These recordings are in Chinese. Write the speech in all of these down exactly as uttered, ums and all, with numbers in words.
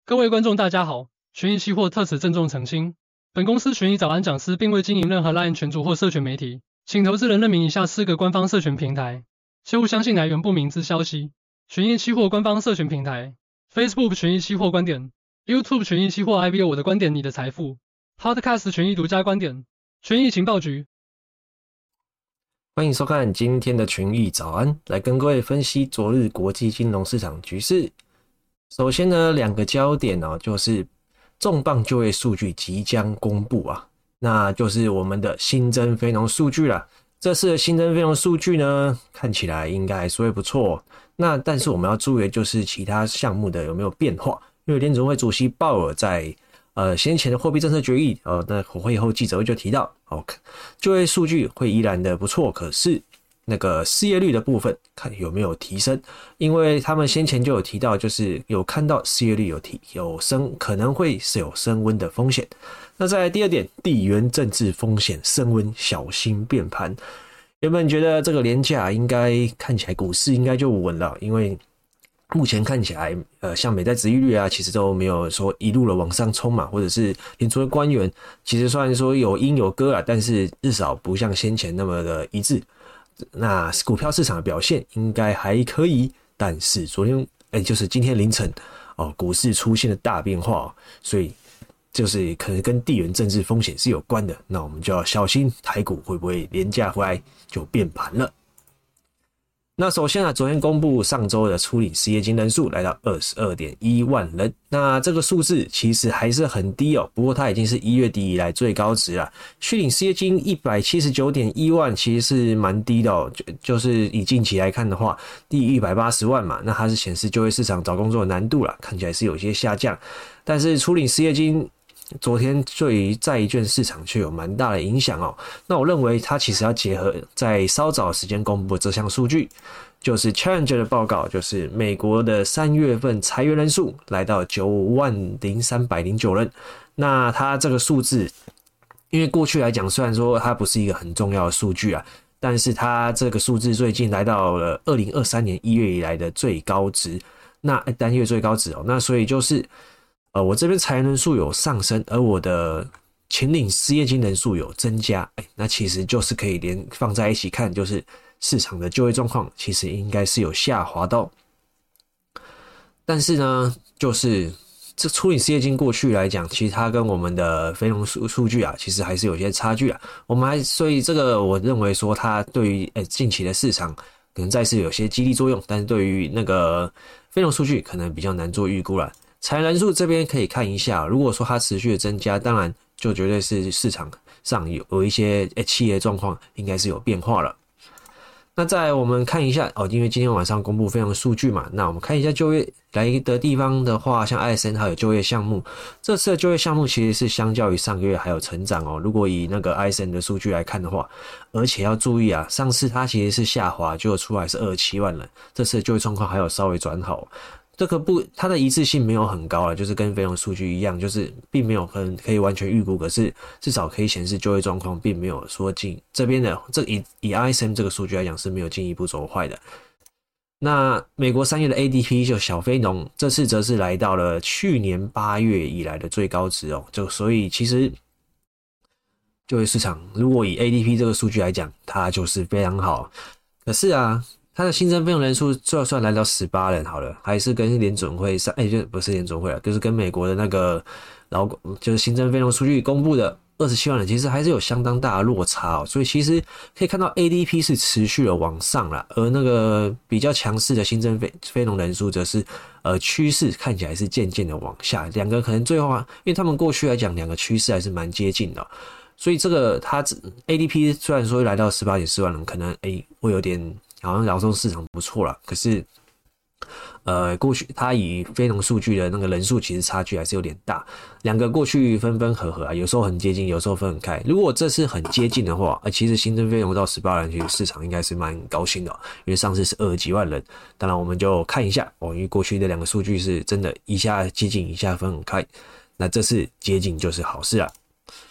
各位观众大家好，权益期货特此郑重澄清，本公司权益早安讲师并未经营任何 LINE 群组或社群媒体，请投资人认明以下四个官方社群平台，切勿相信来源不明之消息。权益期货官方社群平台 ：Facebook 权益期货观点 ，YouTube 权益期货 I V O 我的观点你的财富 ，Podcast 权益独家观点，权益情报局。 欢迎收看今天的权益早安，来跟各位分析昨日国际金融市场局势。首先呢，两个焦点哦，就是重磅就业数据即将公布啊，那就是我们的新增非农数据啦。这次的新增非农数据呢，看起来应该还是会不错。那但是我们要注意的就是其他项目的有没有变化，因为联准会主席鲍尔在呃先前的货币政策决议，呃，那会后记者会就提到，哦，就业数据会依然的不错，可是那个失业率的部分看有没有提升，因为他们先前就有提到，就是有看到失业率有提有升，可能会是有升温的风险。那再来第二点，地缘政治风险升温，小心变盘。原本觉得这个连假应该看起来股市应该就稳了，因为目前看起来，呃，像美债殖利率啊，其实都没有说一路的往上冲嘛，或者是联储会官员，其实虽然说有鹰有鸽啊，但是至少不像先前那么的一致。那股票市场的表现应该还可以，但是昨天，哎，就是今天凌晨哦，股市出现了大变化，所以就是可能跟地缘政治风险是有关的。那我们就要小心台股会不会连假回来就变盘了。那首先啊，昨天公布上周的初领失业金人数来到 二十二点一万人，那这个数字其实还是很低哦，不过它已经是一月底以来最高值了。续领失业金 一百七十九点一万其实是蛮低的哦，就就是以近期来看的话，低于一百八十万嘛，那它是显示就业市场找工作的难度啦，看起来是有些下降，但是初领失业金昨天对于债券市场却有蛮大的影响哦。那我认为它其实要结合在稍早的时间公布的这项数据，就是 Challenger 的报告，就是美国的三月份裁员人数来到九万零三百零九人。那它这个数字，因为过去来讲，虽然说它不是一个很重要的数据啊，但是它这个数字最近来到了二零二三年一月以来的最高值，那单月最高值哦。那所以就是。呃，我这边裁员人数有上升，而我的请领失业金人数有增加，哎，那其实就是可以连放在一起看，就是市场的就业状况其实应该是有下滑到。但是呢，就是这初领失业金过去来讲，其实它跟我们的非农数数据啊，其实还是有些差距啊。我们还所以这个我认为说它对于哎近期的市场可能再次有些激励作用，但是对于那个非农数据可能比较难做预估啦。裁员人数这边可以看一下，如果说它持续的增加，当然就绝对是市场上有有一些企业状况应该是有变化了。那再来我们看一下哦，因为今天晚上公布非常数据嘛，那我们看一下就业来的地方的话，像 I S M 还有就业项目，这次的就业项目其实是相较于上个月还有成长哦。如果以那个 I S M 的数据来看的话，而且要注意啊，上次它其实是下滑，就出来是二十七万人，这次的就业状况还有稍微转好。这个不，它的一致性没有很高了，就是跟非农数据一样，就是并没有很可以完全预估，可是至少可以显示就业状况并没有说进这边的这以以 I S M 这个数据来讲是没有进一步走坏的。那美国三月的 A D P 就小非农，这次则是来到了去年八月以来的最高值哦，就所以其实就业市场如果以 A D P 这个数据来讲，它就是非常好。可是啊。它的新增非农人数就算来到十八人好了，还是跟联准会上，哎、欸，就不是联准会了，就是跟美国的那个劳就是新增非农数据公布的二十七万人，其实还是有相当大的落差哦。所以其实可以看到 A D P 是持续的往上啦，而那个比较强势的新增非非农人数则是呃趋势看起来是渐渐的往下，两个可能最后啊，因为他们过去来讲两个趋势还是蛮接近的、哦，所以这个它 A D P 虽然说来到 十八点四万人，可能哎、欸、会有点。好像劳动市场不错啦，可是，呃，过去它以非农数据的那个人数其实差距还是有点大，两个过去分分合合啊，有时候很接近，有时候分很开。如果这次很接近的话，呃，其实新增非农到十八人，其实市场应该是蛮高兴的、喔，因为上次是二十几万人。当然，我们就看一下哦，因为过去的两个数据是真的一下接近，一下分很开，那这次接近就是好事啊。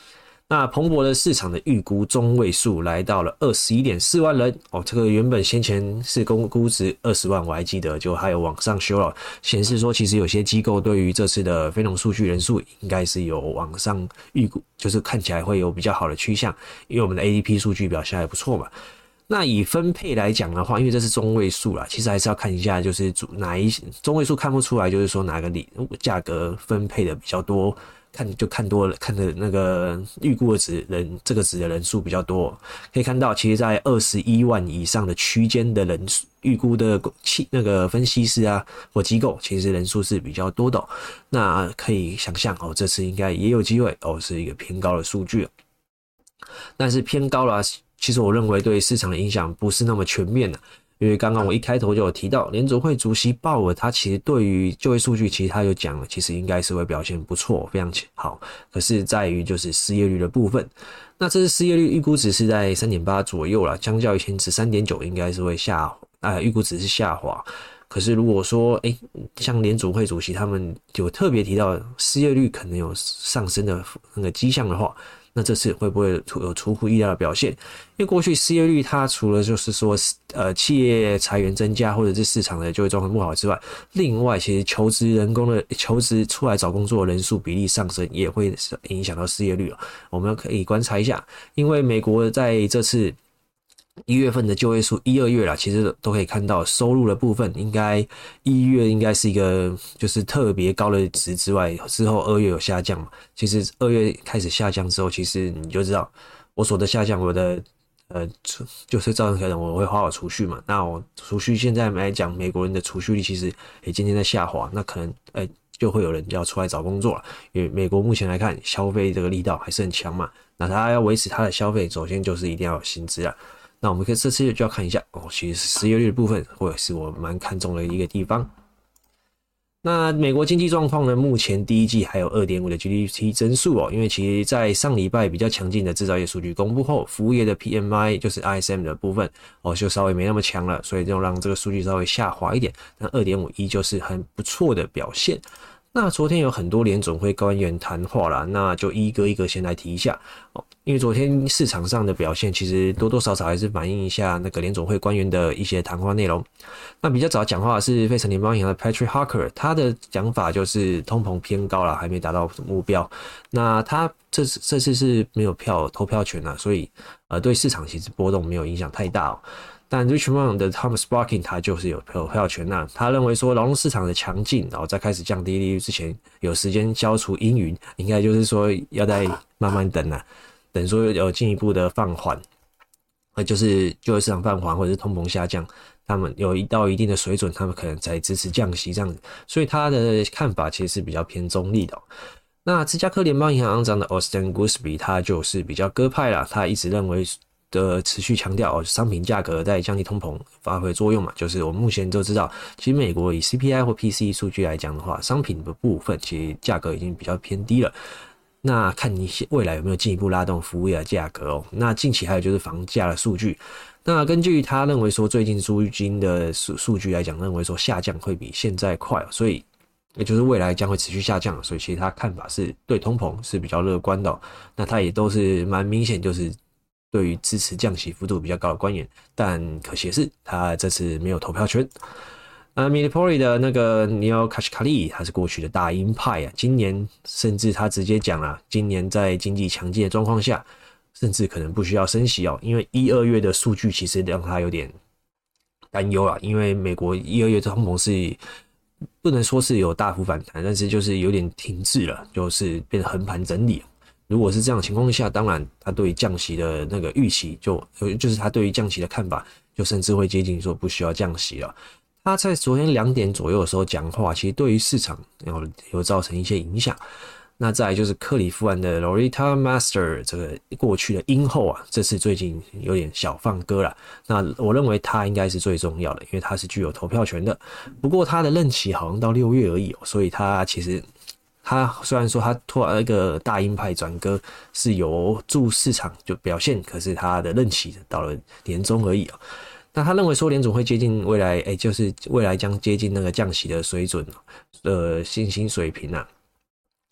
那彭博的市场的预估中位数来到了 二十一点四万人哦，这个原本先前是公估值二十万，我还记得就还有往上修了，显示说其实有些机构对于这次的非农数据人数应该是有往上预估，就是看起来会有比较好的趋向，因为我们的 A D P 数据表现还不错嘛。那以分配来讲的话，因为这是中位数啦，其实还是要看一下，就是哪一中位数看不出来，就是说哪个里价格分配的比较多，看就看多了，看的那个预估的值人这个值的人数比较多，可以看到，其实在二十一万以上的区间的人数，预估的那个分析师啊或机构，其实人数是比较多的、哦。那可以想象哦，这次应该也有机会哦，是一个偏高的数据、哦，但是偏高啦。其实我认为对市场的影响不是那么全面的，因为刚刚我一开头就有提到，联准会主席鲍尔他其实对于就业数据，其实他有讲了，其实应该是会表现不错，非常好。可是在于就是失业率的部分，那这次失业率预估值是在 三点八 左右啦，相较于前值 三点九 应该是会下呃预估值是下滑。可是如果说诶像联准会主席他们有特别提到失业率可能有上升的那个迹象的话，那这次会不会有出乎意料的表现？因为过去失业率它除了就是说呃企业裁员增加或者是市场的就业状况不好之外，另外其实求职人工的求职出来找工作的人数比例上升也会影响到失业率。我们可以观察一下，因为美国在这次一月份的就业数，一二月啦，其实都可以看到收入的部分，应该一月应该是一个就是特别高的值之外，之后二月有下降嘛。其实二月开始下降之后，其实你就知道我所得下降，我的呃就是造成可能我会花我储蓄嘛。那我储蓄现在来讲，美国人的储蓄率其实也渐渐在下滑，那可能呃就会有人要出来找工作了。因为美国目前来看，消费这个力道还是很强嘛，那他要维持他的消费，首先就是一定要有薪资啊。那我们可以这次就要看一下哦，其实失业率的部分，或者是我蛮看重的一个地方。那美国经济状况呢？目前第一季还有 二点五 的 G D P 增速哦，因为其实在上礼拜比较强劲的制造业数据公布后，服务业的 P M I 就是 I S M 的部分哦，就稍微没那么强了，所以就让这个数据稍微下滑一点。那 二点五 依旧是很不错的表现。那昨天有很多联准会官员谈话啦，那就一个一个先来提一下哦。因为昨天市场上的表现，其实多多少少还是反映一下那个联准会官员的一些谈话内容。那比较早讲话的是费城联邦银行的 Patrick Harker， 他的讲法就是通膨偏高啦，还没达到目标。那他这次这次是没有票投票权啦，所以呃对市场其实波动没有影响太大哦。但 Richmond 的 Thomas Barkin 他就是有投票权呐，他认为说劳动市场的强劲，然后在开始降低利率之前，有时间消除阴云，应该就是说要再慢慢等啊，等说有进一步的放缓，呃，就是就业市场放缓或者是通膨下降，他们有一到一定的水准，他们可能才支持降息这样子，所以他的看法其实是比较偏中立的哦。那芝加哥联邦银行行长的 Austin Goolsbee 他就是比较鸽派啦，他一直认为的持续强调，商品价格在降低通膨发挥作用嘛，就是我们目前都知道，其实美国以 C P I 或 P C E 数据来讲的话，商品的部分其实价格已经比较偏低了。那看你未来有没有进一步拉动服务业的价格哦。那近期还有就是房价的数据。那根据他认为说，最近租金的数数据来讲，认为说下降会比现在快，所以也就是未来将会持续下降，所以其实他看法是对通膨是比较乐观的哦。那他也都是蛮明显，就是对于支持降息幅度比较高的官员，但可惜的是他这次没有投票权。呃 Milipori 的那个 Neel Kashkari 他是过去的大鹰派啊，今年甚至他直接讲了，今年在经济强劲的状况下，甚至可能不需要升息哦，因为一二月的数据其实让他有点担忧啦，因为美国一二月通膨是不能说是有大幅反弹，但是就是有点停滞了，就是变得横盘整理。如果是这样的情况下，当然他对于降息的那个预期就就是他对于降息的看法，就甚至会接近说不需要降息了。他在昨天两点左右的时候讲话，其实对于市场有有造成一些影响。那再来就是克里夫兰的 Loretta Master 这个过去的鹰后啊，这次最近有点小放歌了。那我认为他应该是最重要的，因为他是具有投票权的。不过他的任期好像到六月而已哦，所以他其实。他虽然说他突然那个大鹰派转鸽是有助市场就表现，可是他的任期到了年中而已哦。那他认为说联总会接近未来，哎，就是未来将接近那个降息的水准，呃，信心水平啊。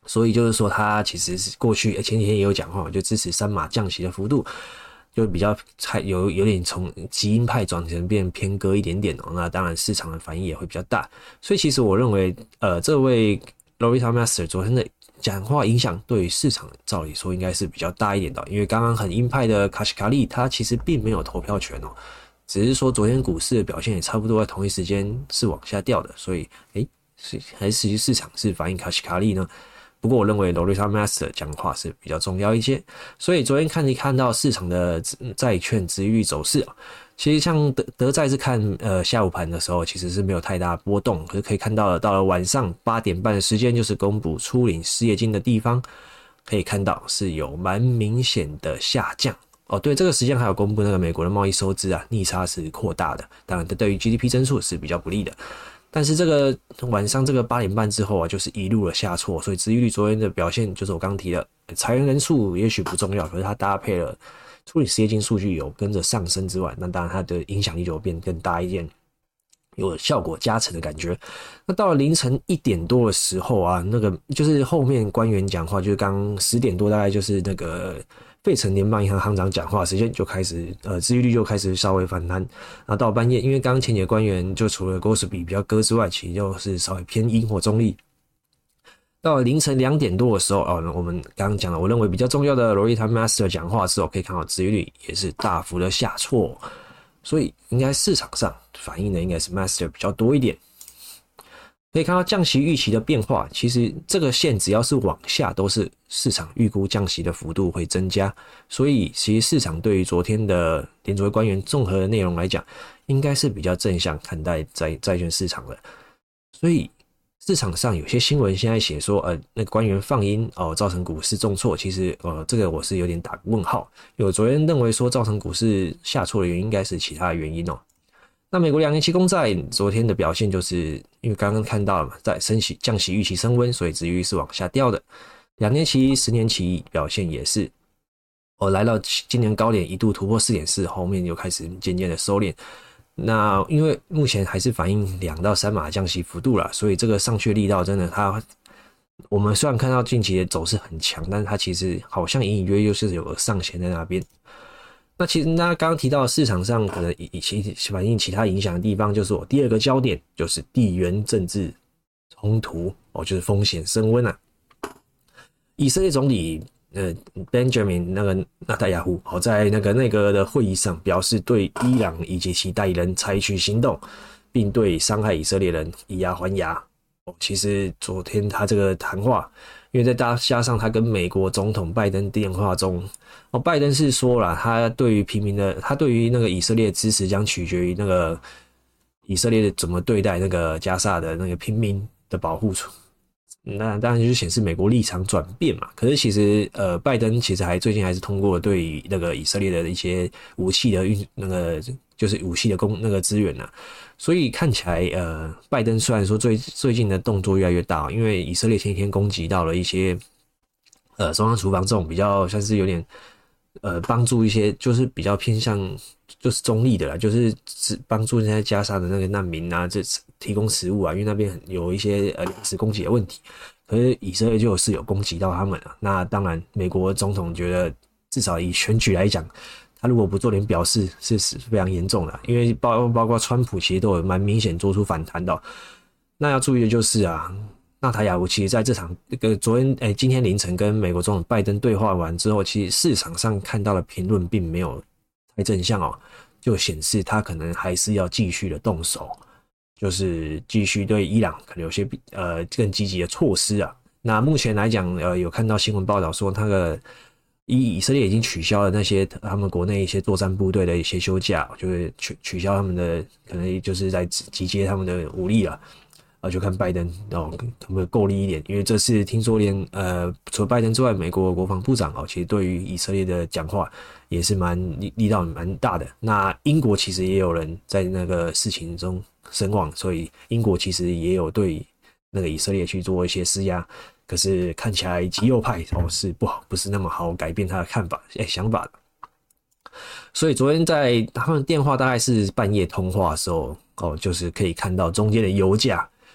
所以就是说，他其实是过去前几天也有讲话，就支持三码降息的幅度，就比较有有点从极鹰派转成变偏鸽一点点哦。那当然市场的反应也会比较大。所以其实我认为，呃，这位 Loretta Mester 昨天的讲话影响对于市场照理说应该是比较大一点的，因为刚刚很鹰派的卡什卡利他其实并没有投票权哦。只是说昨天股市的表现也差不多在同一时间是往下掉的，所以诶是还是市场是反映卡西卡利呢？不过我认为 Loretta Mester 讲话是比较重要一些，所以昨天看一看到市场的债券殖利率走势，其实像德德债是看呃下午盘的时候其实是没有太大波动，可是可以看到到了晚上八点半的时间，就是公布初领失业金的地方，可以看到是有蛮明显的下降。哦，对，这个时间还有公布那个美国的贸易收支啊，逆差是扩大的，当然这对于 G D P 增速是比较不利的。但是这个晚上这个八点半之后啊，就是一路的下挫，所以殖利率昨天的表现就是我刚提的，裁员人数也许不重要，可是它搭配了处理失业金数据有跟着上升之外，那当然它的影响力就变更大一点，有效果加成的感觉。那到了凌晨一点多的时候啊，那个就是后面官员讲话，就是刚十点多大概就是那个费城联邦银行行长讲话时间就开始，呃，殖利率就开始稍微反弹。然后到半夜，因为刚刚前几个官员就除了 Gosby 比较鸽之外，其实就是稍微偏鹰或中立。到了凌晨两点多的时候，哦，我们刚刚讲了，我认为比较重要的 Loretta Mester 讲话之后，可以看到殖利率也是大幅的下挫，所以应该市场上反映的应该是 Mester 比较多一点。可以看到降息预期的变化，其实这个线只要是往下都是市场预估降息的幅度会增加，所以其实市场对于昨天的联储会官员综合的内容来讲，应该是比较正向看待债债券市场的。所以市场上有些新闻现在写说，呃，那个官员放鹰哦，造成股市重挫，其实呃这个我是有点打问号，因为我昨天认为说造成股市下挫的原因应该是其他的原因哦。那美国两年期公债昨天的表现，就是因为刚刚看到了嘛，在升息降息预期升温，所以殖利率是往下掉的。两年期、十年期表现也是，哦，来到今年高点一度突破 四点四， 后面又开始渐渐的收敛。那因为目前还是反映两到三码降息幅度啦，所以这个上去的力道真的它，我们虽然看到近期的走势很强，但是它其实好像隐隐约约就是有个上限在那边。那其实那刚刚提到市场上可能以其反映其他影响的地方，就是我第二个焦点就是地缘政治冲突哦，就是风险升温啊。以色列总理呃 Benjamin 那个纳塔雅胡哦，在那个内阁的会议上表示，对伊朗以及其代理人采取行动，并对伤害以色列人以牙还牙。哦，其实昨天他这个谈话，因为再加上他跟美国总统拜登电话中，哦，拜登是说了，他对于平民的，他对于那个以色列支持将取决于那个以色列怎么对待那个加沙的那个平民的保护处。那当然就是显示美国立场转变嘛。可是其实呃，拜登其实还最近还是通过对于那个以色列的一些武器的运那个就是武器的供那个资源啊。所以看起来，呃，拜登虽然说最最近的动作越来越大，因为以色列前几天攻击到了一些，呃，中央厨房这种比较像是有点，呃，帮助一些就是比较偏向就是中立的啦，就是只帮助现在加沙的那个难民啊，这提供食物啊，因为那边有一些呃粮食供给的问题，可是以色列就是有攻击到他们啊。那当然，美国总统觉得至少以选举来讲，他如果不做点表示是非常严重的，因为包包括川普其实都有蛮明显做出反弹的哦。那要注意的就是啊，纳塔雅胡其实在这场那个昨天诶今天凌晨跟美国总统拜登对话完之后，其实市场上看到的评论并没有太正向哦，就显示他可能还是要继续的动手，就是继续对伊朗可能有些呃更积极的措施啊。那目前来讲，呃有看到新闻报道说那个。以以色列已经取消了那些他们国内一些作战部队的一些休假，就是取取消他们的可能就是在集结他们的武力了，啊，就看拜登哦可不可以够力一点，因为这次听说连呃除了拜登之外，美国国防部长哦其实对于以色列的讲话也是蛮力力道蛮大的。那英国其实也有人在那个事情中身亡，所以英国其实也有对那个以色列去做一些施压。可是看起来极右派哦是不好，不是那么好改变他的看法、欸、想法的。所以昨天在他们电话大概是半夜通话的时候哦，就是可以看到中间的油价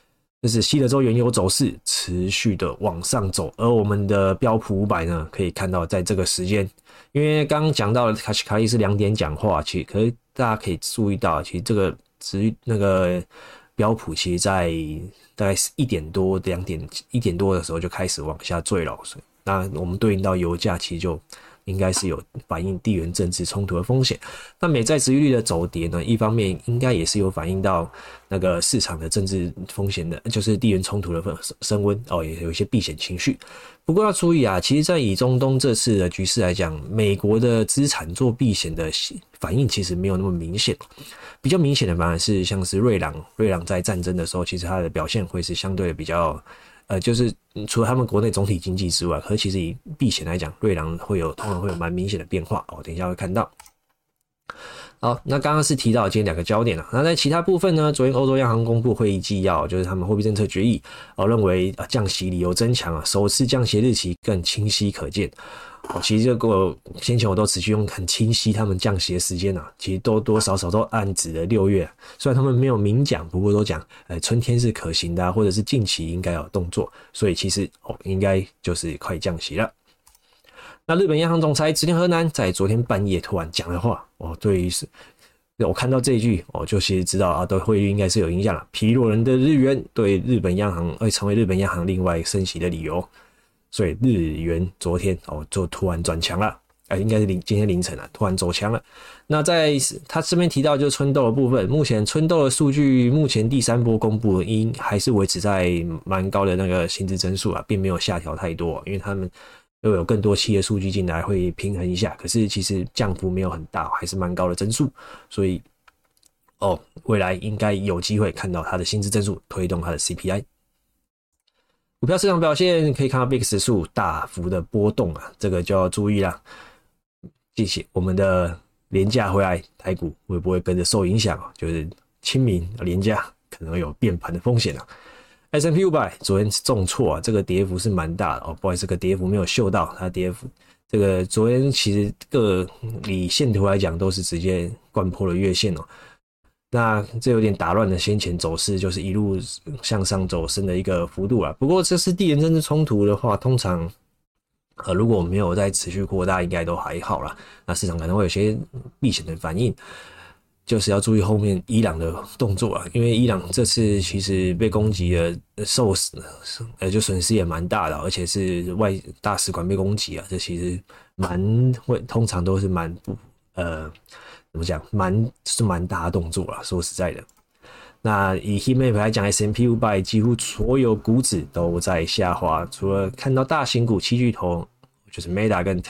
就是西德州原油走势持续的往上走，而我们的标普五百呢，可以看到在这个时间，因为刚刚讲到的卡西卡利是两点讲话，其实可是大家可以注意到，其实这个值那个标普其实在大概一点多、两点一点多的时候就开始往下坠了，所以那我们对应到油价，其实就应该是有反映地缘政治冲突的风险。那美债殖利率的走跌呢，一方面应该也是有反映到那个市场的政治风险的，就是地缘冲突的升温哦，也有一些避险情绪。不过要注意啊，其实在以中东这次的局势来讲，美国的资产做避险的反应其实没有那么明显，比较明显的反而是像是瑞郎，瑞郎在战争的时候，其实它的表现会是相对的比较。呃，就是除了他们国内总体经济之外，可是其实以避险来讲，瑞郎会有通常会有蛮明显的变化哦。等一下会看到。好，那刚刚是提到今天两个焦点了。那在其他部分呢，昨天欧洲央行公布会议纪要，就是他们货币政策决议，哦，认为啊降息理由增强啊，首次降息日期更清晰可见。哦，其实这个先前我都持续用很清晰他们降息的时间啊，其实多多少少都暗指了六月，虽然他们没有明讲，不过都讲，呃，春天是可行的啊，或者是近期应该有动作，所以其实哦，应该就是快降息了。那日本央行总裁植田和男在昨天半夜突然讲的话，哦，对于是，我看到这一句，我、哦、就其实知道啊，对汇率应该是有影响了。疲弱人的日元对日本央行会成为日本央行另外升息的理由。所以日元昨天哦就突然转强了，呃，应该是今天凌晨啊，突然走强了。那在他这边提到就是春豆的部分，目前春豆的数据目前第三波公布应还是维持在蛮高的那个薪资增速啊，并没有下调太多，因为他们又有更多企业数据进来会平衡一下，可是其实降幅没有很大，还是蛮高的增速，所以哦未来应该有机会看到它的薪资增速推动它的 C P I。股票市场表现可以看到 V I X 指数大幅的波动啊，这个就要注意啦。谢谢我们的连假回来，台股会不会跟着受影响啊？就是清明连假可能有变盘的风险啊。S and P 五百昨天重挫啊，这个跌幅是蛮大的哦，不好意思，这个跌幅没有秀到它的跌幅。这个昨天其实各以线图来讲都是直接灌破了月线哦。那这有点打乱了先前走势，就是一路向上走升的一个幅度啦。不过这是地缘政治冲突的话，通常呃如果没有再持续扩大，应该都还好啦。那市场可能会有些避险的反应，就是要注意后面伊朗的动作啦，因为伊朗这次其实被攻击了，受呃就损失也蛮大的，而且是外大使馆被攻击啊，这其实蛮会通常都是蛮不呃。怎么讲，蛮是蛮大的动作啦，说实在的。那以 heatmap 来讲 ，S and P 五百 几乎所有股指都在下滑，除了看到大型股七巨头，就是 Meta 跟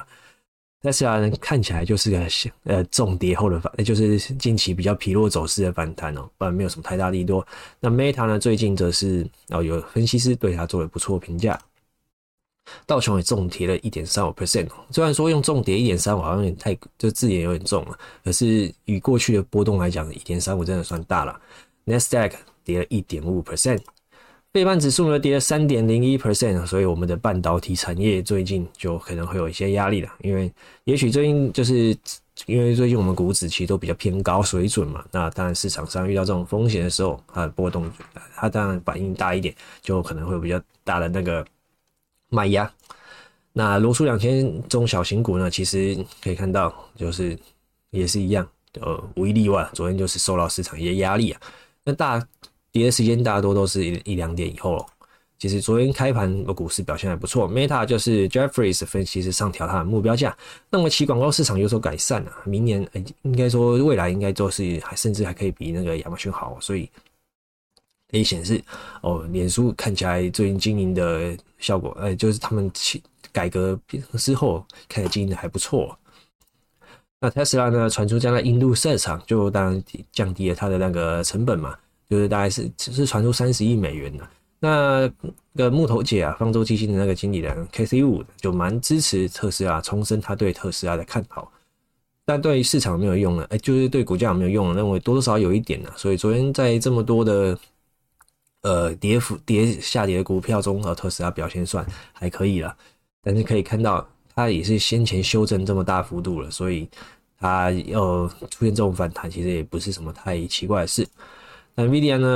Tesla。Tesla 看起来就是个呃重跌后的反，就是近期比较疲弱走势的反弹哦，不然没有什么太大利多。那 Meta 呢，最近则是哦有分析师对它做了不错的评价。道琼也重跌了 百分之一点三五， 虽然说用重跌 一点三五 好像有点太，这字眼有点重了，可是以过去的波动来讲 ，一点三五 真的算大了。Nasdaq 跌了 百分之一点五， 费半指数呢跌了 百分之三点零一， 所以我们的半导体产业最近就可能会有一些压力了，因为也许最近就是因为最近我们股指其实都比较偏高水准嘛，那当然市场上遇到这种风险的时候，它的波动它当然反应大一点，就可能会有比较大的那个卖压。那罗素两千中小型股呢，其实可以看到，就是也是一样，呃，无一例外，昨天就是受到市场一些压力啊。那大跌的时间大多都是一两点以后了。其实昨天开盘的股市表现还不错 ，Meta 就是 Jefferies 分析师上调它的目标价，认为其广告市场有所改善啊，明年、欸、应该说未来应该都是还甚至还可以比那个亚马逊好，所以可以显示哦，脸书看起来最近经营的效果，呃、欸，就是他们改革之后看起来经营的还不错。那 Tesla 呢，传出将在印度设厂，就当然降低了它的那个成本嘛，就是大概是是传出三十亿美元的。那个木头姐啊，方舟基金的那个经理人 Cathy Wood 就蛮支持特斯拉，重申他对特斯拉的看好。但对市场没有用了，哎、欸，就是对股价没有用了，认为多多少少有一点呢。所以昨天在这么多的呃跌幅跌下跌的股票中，特斯拉表现算还可以了。但是可以看到，它也是先前修正这么大幅度了，所以它要出现这种反弹，其实也不是什么太奇怪的事。那 Nvidia 呢，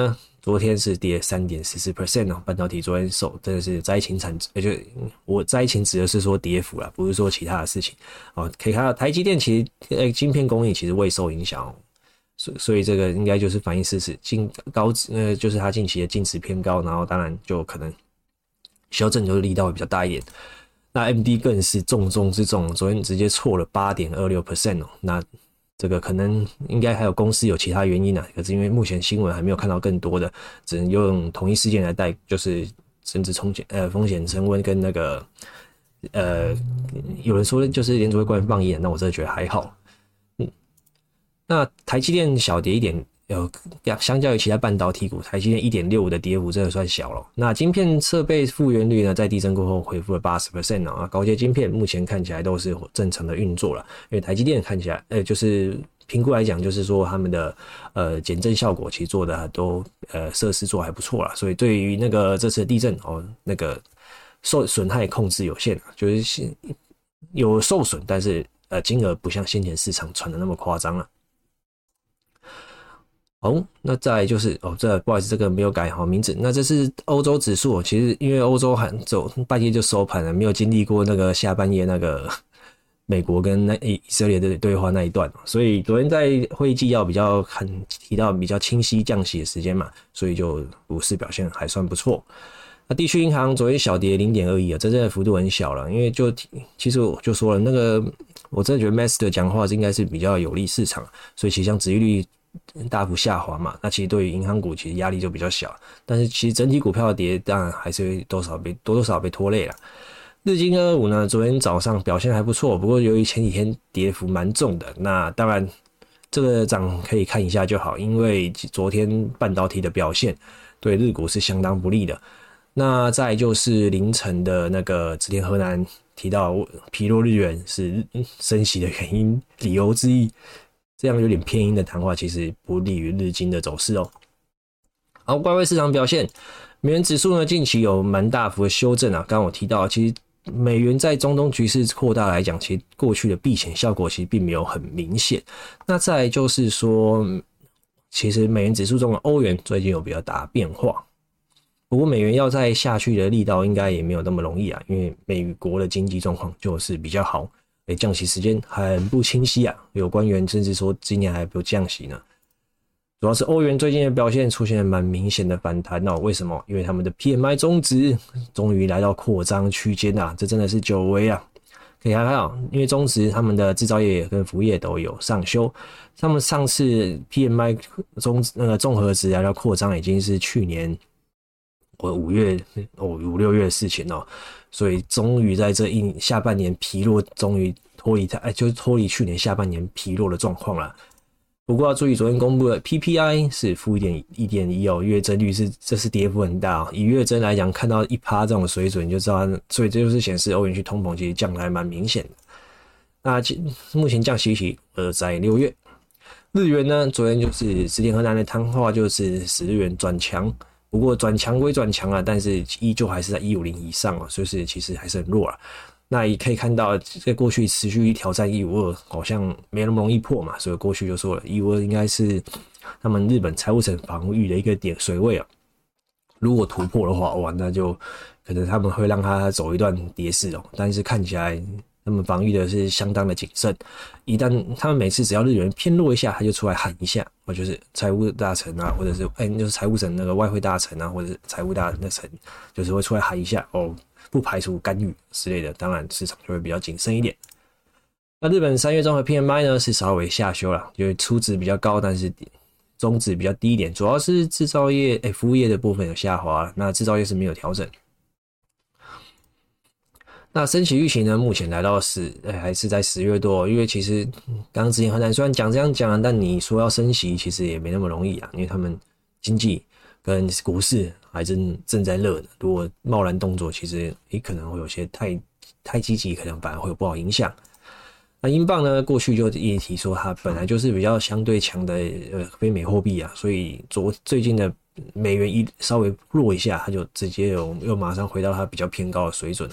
昨天是跌 百分之三点四四 哦，半导体昨天受真的是灾情惨，而且我灾情指的是说跌幅啦，不是说其他的事情哦。可以看到台积电其实呃晶片供应其实未受影响哦，所所以这个应该就是反映事实，近高值呃就是它近期的净值偏高，然后当然就可能修正就是力道会比较大一点。那 M D 更是重中之重，昨天直接错了 百分之八点二六 哦，那这个可能应该还有公司有其他原因啊，可是因为目前新闻还没有看到更多的，只能用同一事件来带，就是甚至风险呃风险升温跟那个呃有人说就是联储会官员放言，那我真的觉得还好。嗯，那台积电小跌一点。有相较于其他半导体股，台积电 一点六五 的跌幅真的算小了。那晶片设备复原率呢，在地震过后恢复了 百分之八十 哦。高阶晶片目前看起来都是正常的运作了，因为台积电看起来，呃，就是评估来讲，就是说他们的呃减震效果其实做的都呃设施做还不错啦，所以对于那个这次的地震哦，那个受损害控制有限，就是有受损，但是呃金额不像先前市场传的那么夸张了。哦，那再来就是哦，这不好意思，这个没有改好名字。那这是欧洲指数，其实因为欧洲还走半夜就收盘了，没有经历过那个下半夜那个美国跟那以色列的对话那一段，所以昨天在会议纪要比较看提到比较清晰降息的时间嘛，所以就股市表现还算不错。那地区银行昨天小跌 零点二一 啊，真正的幅度很小了，因为就其实我就说了，那个我真的觉得 Master 讲话应该是比较有利市场，所以其实像殖利率大幅下滑嘛，那其实对于银行股其实压力就比较小，但是其实整体股票的跌当然还是会多少被多多少少被拖累了。日经二二五呢，昨天早上表现还不错，不过由于前几天跌幅蛮重的，那当然这个涨可以看一下就好，因为昨天半导体的表现对日股是相当不利的。那再来就是凌晨的那个植田和男提到疲弱日元是升息的原因理由之一，这样有点偏阴的谈话其实不利于日经的走势哦。好，外汇市场表现，美元指数呢近期有蛮大幅的修正啊，刚刚我提到其实美元在中东局势扩大来讲，其实过去的避险效果其实并没有很明显。那再来就是说，其实美元指数中的欧元最近有比较大的变化。不过美元要再下去的力道应该也没有那么容易啊，因为美国的经济状况就是比较好，诶，降息时间很不清晰啊，有官员甚至说今年还不降息呢。主要是欧元最近的表现出现了蛮明显的反弹哦，为什么？因为他们的 P M I 中值终于来到扩张区间啊，这真的是久违啊。可以看到，因为中值他们的制造业跟服务业都有上修，他们上次 P M I 中那个综合值来到扩张已经是去年我五月哦五六月的事情哦，所以终于在这一下半年疲弱，终于脱离它，哎，就是脱离去年下半年疲弱的状况了。不过要注意，昨天公布的 P P I 是负一点一点一哦，月增率是这是跌幅很大哦。以月增来讲，看到 百分之一 这种水准，你就知道，所以这就是显示欧元区通膨其实降得还蛮明显的。那目前降息期呃在六月，日元呢，昨天就是植田和男的谈话，就是使日元转强。不过转强归转强啊，但是依旧还是在一百五十以上啊，所以是其实还是很弱啊。那也可以看到，在过去持续挑战一百五十二，好像没那么容易破嘛，所以过去就说了，一百五十二应该是他们日本财务省防御的一个点水位啊。如果突破的话，哇，那就可能他们会让他走一段跌势哦。但是看起来他们防御的是相当的谨慎，一旦他们每次只要日元偏弱一下，他就出来喊一下，或就是财务大臣啊，或者是哎、欸，就是财务省那个外汇大臣啊，或者是财务大那层，就是会出来喊一下哦，不排除干预之类的，当然市场就会比较谨慎一点。那日本三月综合 P M I 呢是稍微下修了，因为初值比较高，但是中值比较低一点，主要是制造业、欸、服务业的部分有下滑，那制造业是没有调整。那升息预期呢？目前来到十、欸，还是在十月多。因为其实刚刚之前很难，虽然讲这样讲，但你说要升息，其实也没那么容易啊。因为他们经济跟股市还正正在热的，如果贸然动作，其实也可能会有些太太积极，可能反而会有不好影响。那英镑呢？过去就也提说它本来就是比较相对强的呃非美货币啊，所以昨最近的美元一稍微弱一下，它就直接有又马上回到它比较偏高的水准。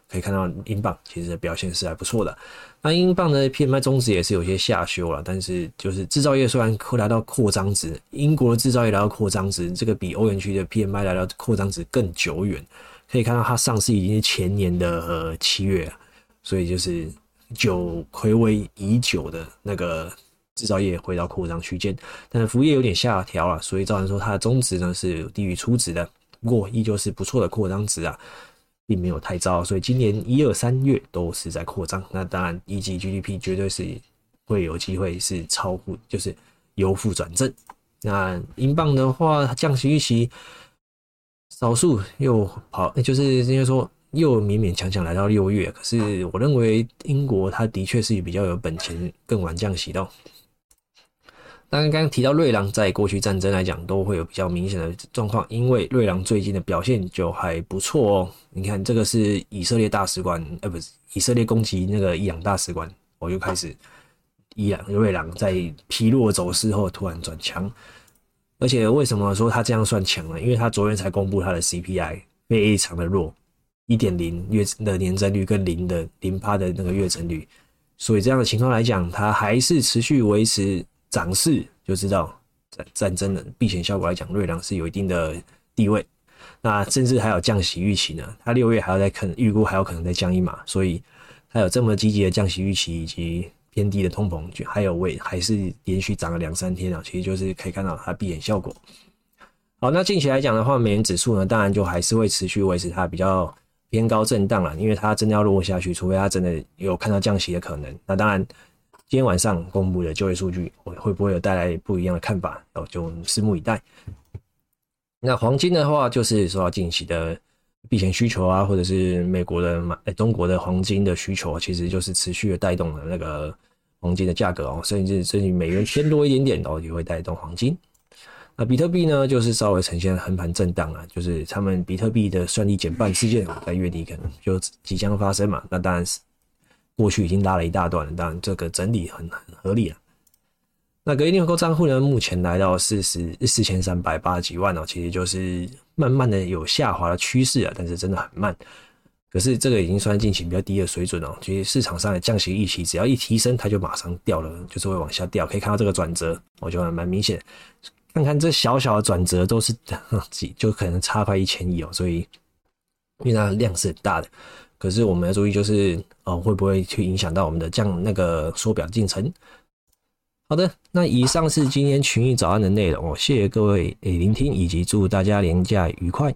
可以看到英镑其实的表现是还不错的。那英镑的 P M I 中值也是有些下修了，但是就是制造业虽然来到扩张值，英国的制造业来到扩张值，这个比欧元区的 P M I 来到扩张值更久远。可以看到它上市已经是前年的呃七月了，所以就是久睽违已久的那个制造业回到扩张区间，但是服务业有点下调了，所以造成说它的中值呢是低于初值的，不过依旧是不错的扩张值啊，并没有太糟，所以今年一二三月都是在扩张。那当然，一季 G D P 绝对是会有机会是超乎，就是由负转正。那英镑的话，降息预期少数又跑，就是因为说又勉勉强强来到六月，可是我认为英国它的确是比较有本钱更晚降息的哦。那刚刚提到瑞郎，在过去战争来讲都会有比较明显的状况，因为瑞郎最近的表现就还不错哦。你看这个是以色列大使馆，呃不是以色列攻击那个伊朗大使馆，我就开始伊朗瑞郎在疲弱走势后突然转强。而且为什么说它这样算强呢？因为它昨天才公布它的 C P I 非常的弱， 一点零 月的年增率跟零的 百分之零 的那个月增率，所以这样的情况来讲，它还是持续维持涨势，就知道战争的避险效果来讲，瑞郎是有一定的地位。那甚至还有降息预期呢，它六月还要再可能预估还有可能再降一码，所以它有这么积极的降息预期以及偏低的通膨，还有为还是连续涨了两三天啊，其实就是可以看到它避险效果。好，那近期来讲的话，美元指数呢，当然就还是会持续维持它比较偏高震荡啦，因为它真的要落下去，除非它真的有看到降息的可能。那当然，今天晚上公布的就业数据会不会有带来不一样的看法，就拭目以待。那黄金的话，就是受到近期的避险需求啊，或者是美国的、欸、中国的黄金的需求，其实就是持续的带动了那个黄金的价格哦，甚至甚至美元偏弱一点点哦，也会带动黄金。那比特币呢，就是稍微呈现横盘震荡啊，就是他们比特币的算力减半事件在月底可能就即将发生嘛，那当然是过去已经拉了一大段了，当然这个整理很很合理了。那隔夜联合购账户呢，目前来到四千三百八十几万哦，其实就是慢慢的有下滑的趋势啊，但是真的很慢。可是这个已经算近期比较低的水准哦，其实市场上的降息预期只要一提升，它就马上掉了，就是会往下掉。可以看到这个转折，我觉得蛮明显的。看看这小小的转折都是就可能差快一千亿哦，所以因为它的量是很大的。可是我们要注意就是哦，会不会去影响到我们的降那个缩表进程？好的，那以上是今天群益早安的内容哦，谢谢各位诶聆听，以及祝大家连假愉快。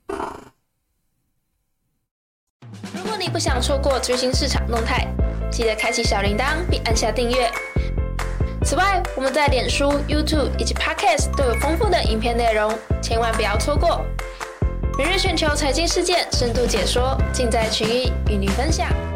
如果你不想错过最新市场动态，记得开启小铃铛并按下订阅。此外，我们在脸书、YouTube 以及 Podcast 都有丰富的影片内容，千万不要错过。每日全球财经事件深度解说，尽在群益与你分享。